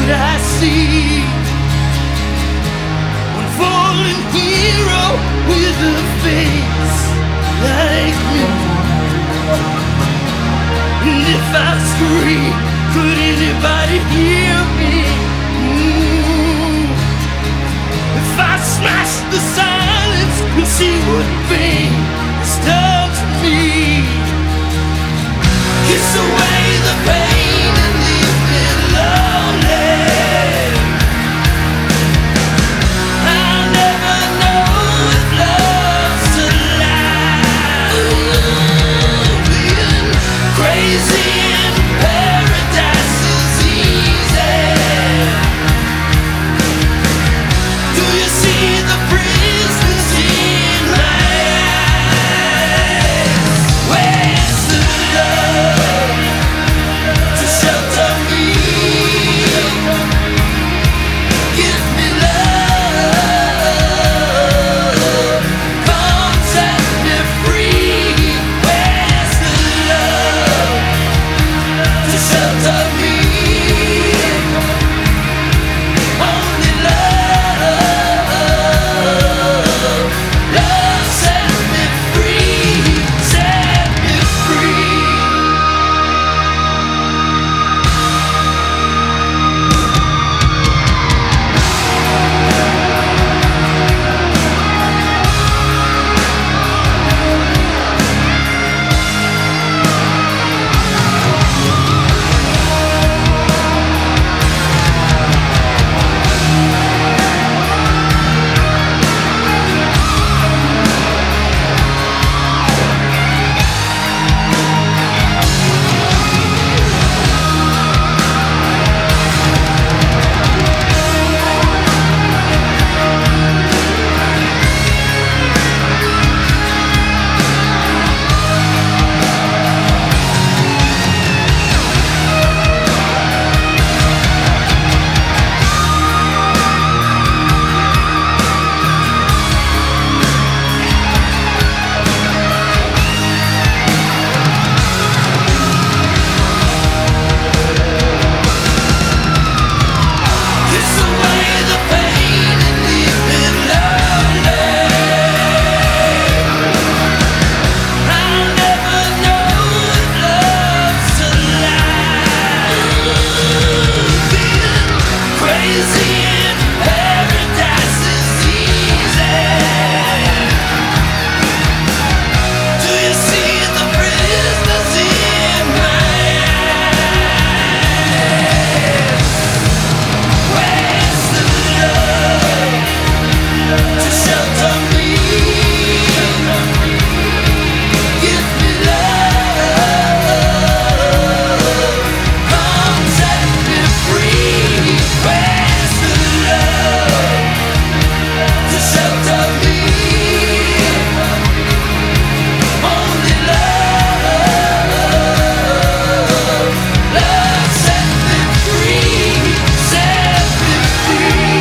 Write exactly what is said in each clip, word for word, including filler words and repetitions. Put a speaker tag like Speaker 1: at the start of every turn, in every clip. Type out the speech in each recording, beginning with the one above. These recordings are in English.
Speaker 1: could I see one fallen hero with a face like me? And if I scream, could anybody hear me? Mm. If I smash the silence, you'll see what pain has done to me. Kiss away the pain and leave me lonely. I'll never know if love's alive. Ooh, being crazy in paradise is easy. Do you see the prisoners in my eyes? Where's the love to shelter me? Give me love, come set me free. Where's the love to shelter me? Only love, love set me free, set me free. Kiss away the pain and leave me lonely. I'll never know if love's alive. Being crazy in paradise is easy. Do you see the prisoners in my eyes? Where's the love to shelter me? Give me love, come set me free. Where's the love to shelter me? Only love, love set me free, set me free.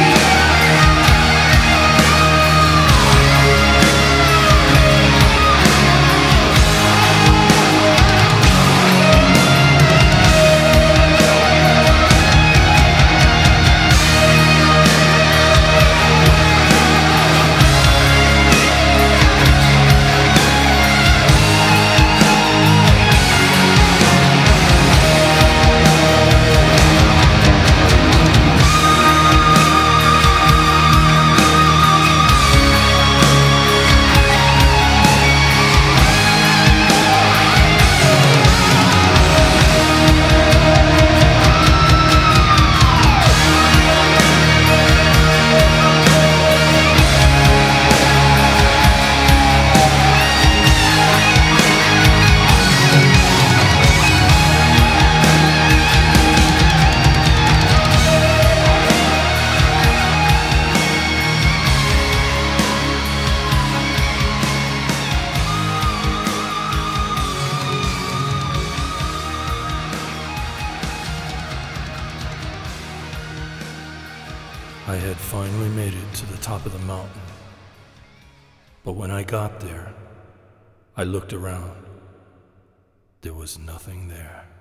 Speaker 2: I had finally made it to the top of the mountain. But when I got there, I looked around. There was nothing there.